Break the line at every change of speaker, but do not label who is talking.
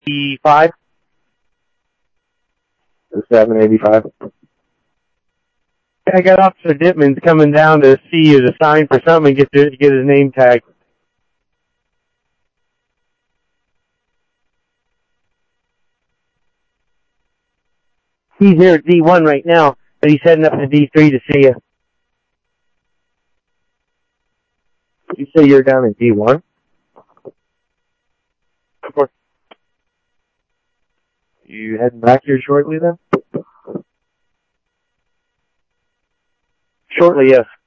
85?
The 785.
I got Officer Dittman's coming down to see you to sign for something and get his name tag. He's here at D1 right now, but he's heading up to D3 to see you.
You say you're down in D1?
Of course.
You heading back here shortly then?
Shortly, yes.